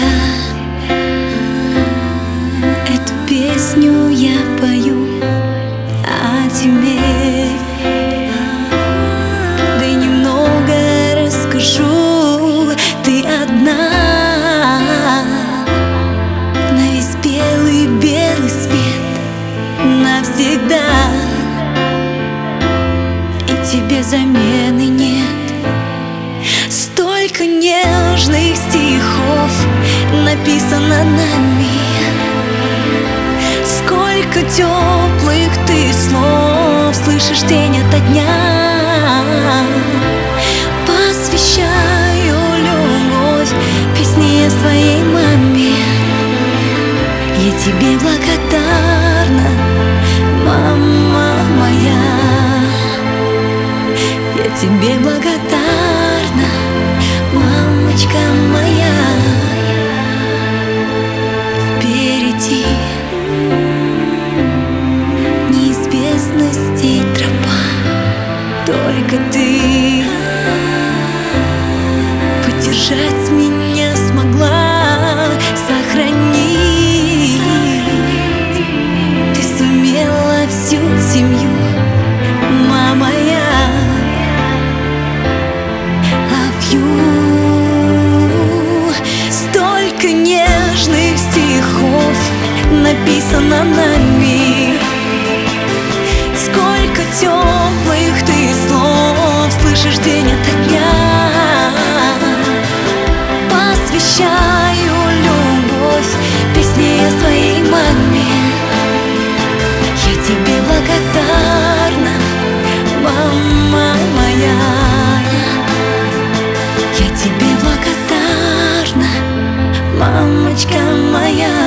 Эту песню я пою о тебе. Да и немного расскажу. Ты одна на весь белый-белый свет навсегда, и тебе замены нет. Столько нежных стихов написано нами, сколько теплых ты слов слышишь день ото дня. Посвящаю любовь песни о своей маме. Я тебе благодарна, мама моя. Я тебе благодарна, мамочка моя. Впереди неизвестности тропа, только ты поддержать меня смогла, сохранить. Ты сумела всю семью, мама моя. Love you. Столько нежных стихов написано нами, сколько теплых ты слов слышишь день ото дня. Посвящаю любовь песни о своей маме. Я тебе благодарна, мама моя. Я тебе благодарна, мамочка моя.